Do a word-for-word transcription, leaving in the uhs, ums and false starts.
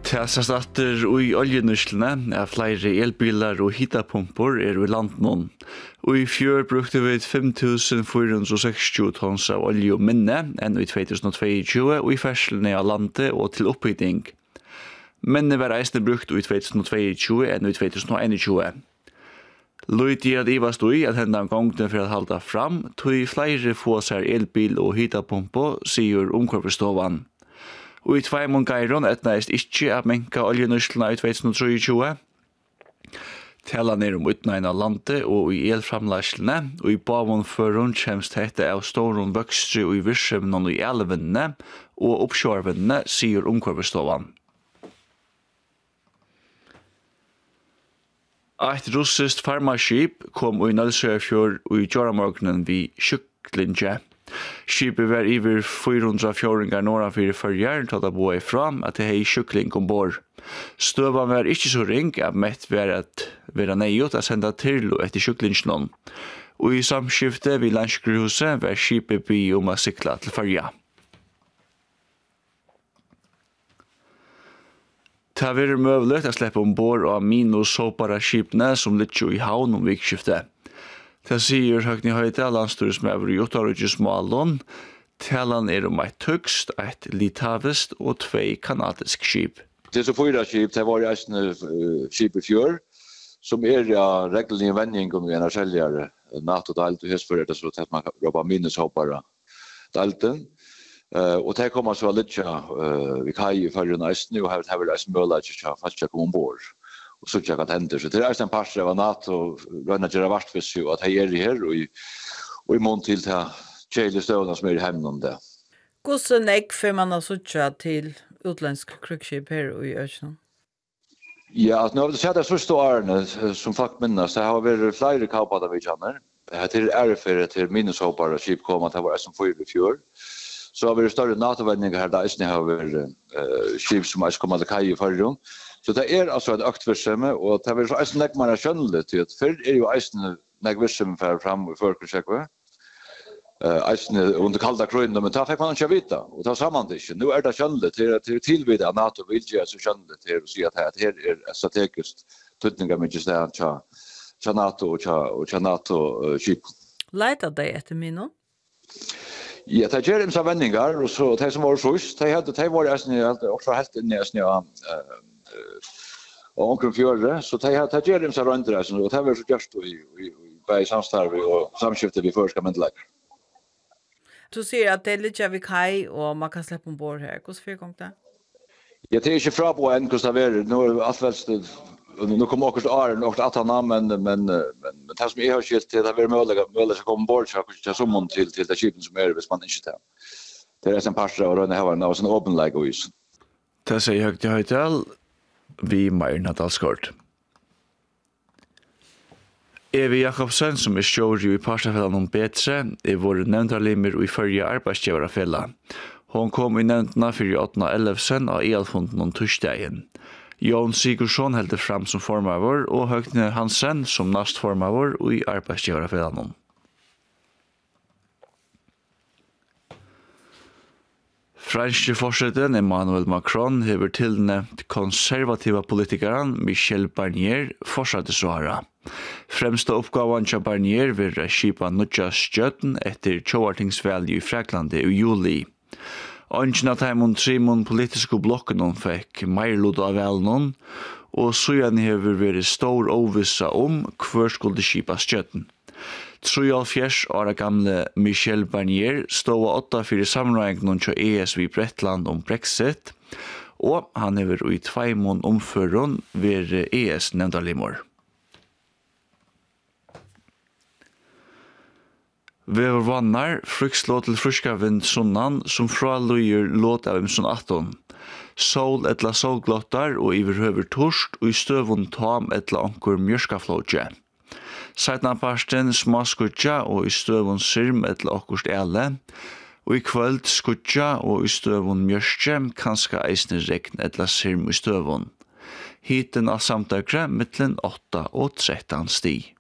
Tessast atter i oljenyslene er flere elbilar og hitapumpor er i landnån. Og i fjør brukte vi fem tusen fire hundre og seksti tons av olje og minne enn i to tusen og tjueto og i ferslene av landet og til oppbygging. Minne var eisne brukt i to tusen og tjueto enn i to tusen og tjueto. Løyt i at ivast ui at hendan gongene for at halda fram, tog flere få seg elbil og hitapumpo, sier omkorpestovan. Og i tveimon geiron etnaist ikkje at menka oljenyslene i to tusen og tjueto. Tala ned om utnægna landet og i elframlæslene, og i bavon førun kjemst hette av storon vøkstre og i virksomnen og i elvennene og oppsjårvennene, sier omkorpestovan. Eit russiskt farmaskip kom i Nølsøyfjord og i Djoramorgnen vid Sjuklinje. Skipet var iver fire hundre fjordinger norra fyrir førjar, tatt av boa ifram at det hei sjukling ombord. Støvan var ikkje så ring, at mett var at vera neiot at senda tirlo etter sjuklingslån. Og i samskiftet vid Landsgruhuset var skipet by om a sikla til førja. Det har vært møvlet å slippe ombord av minus-såpare skipene som litt i havn om vikskiftet. Det sier Høgni Høyde, landstyresmøver i Jotarudjusmålen. Talan er om et høgst, et litavest og tvei kanadisk skip. Det er så fyra skip, det var eisne skip i fjør, som er ja reglene i vending om en av seljare, NATO-dalt og hesfører, så at man kan råpa minus-såpare dalten. Uh, og det kommer så litt uh, vi kai i førren eisne, og her har vi eisne møla ikke fast å komme ombord. Og så ikke hva hender. Så det er en par av NATO og rønner gjøre vartvis jo at jeg er her og i, og i mån til til kjeilige støvene som er i hemmen om det. Hvordan ekk får man å suttje til utländsk krukskip her i Øsland? Ja, at nå har vi sett de første årene som folk minnes, det har vært flere kaupade vi kjenner. Det er æreferie til minneshoppere skip kom at det var som fyr i fjør. Så har vi større NATO-vendninger her, da eisne har vært uh, skip som eisne kommer til kai i førren. Så det er altså et aktvirksomhet, og det er eisne nek man er skjønnelig til at før er jo eisne nek virksomhet for fram i førkrigssekve. Uh, eisne under kalda krøyne, men da fikk man ikke vite, og da sa man det ikke. Nå er det skjønnelig til, til tilvidet at NATO vil gjøre så skjønnelig til å si at her er strategisk tøtninger med ikke stedet til NATO og til NATO-skip. Leiter de etter minno? Ja, det gjør de seg vendingar, og så de som var først, de, hadde, de var også helt inne i og omkring fjøret, så de, de gjør de seg røndreisen, og de var så gjørst i, i, i, i samstarve og samskiftet vi først skal myndelegge. Du sier at det er litt av kai, og man kan slippe ombord her. Hvordan fyrer gang det? Ja, det er ikke fra på enn hvordan det er. Nå er det alt velst, nu kommer också åren och att han men men men men det som jag har skilt till att vara möjligt möjligt att komma bort så att som man till till det skipen som är hvis man inte tar. Det är en pastor och den har en sån open like is. Det säger högt i höjtal vi Myron Dalskort. Evi Jakobsen som är showju i Parsafällan om Betre är vår nämndarlimmer och i förra arbetsgivarafälla. Hon kom i nämndna för åttende elfsen av elfonden om torsdagen. Jon Sigurdsson held fram som formavor, og Høgne Hansen som nast formavor og i arbeidsgivarafelanon. Franske forseten Emmanuel Macron hever tilnevnt konservativa politikeren Michel Barnier fortsattesvara. Fremsta oppgaven til Barnier vil skipa nutja stjøtten etter tjoartingsvalget i Fraklande i juli. Ønsken at heimon trimon politiske blokken hun fikk meirlod av velnån, og søyan hever vært stor ovissa om hver skulle skipa stjøtten. treoghalvfjerds år gamle Michel Barnier stod av åtta fyrir sammenregnen til E S ved Bretland om Brexit, og han hever i tveimon omføren ved E S nevndarlimor. Vever vannar, frukslåt til fruska vind sunnan, som fralujer låt av imson atton. Sol etla solglottar og iverhøver torst, og i støvun tam etla ankur mjørskaflåtje. Seitnan parsten smaskutja og i støvun sirm etla okkurst ele, og i kvöld skutja og i støvun mjørskje, kanska eisne regn etla sirm i støvun. Hiten av samtakre mittlen åtta og tretton sti.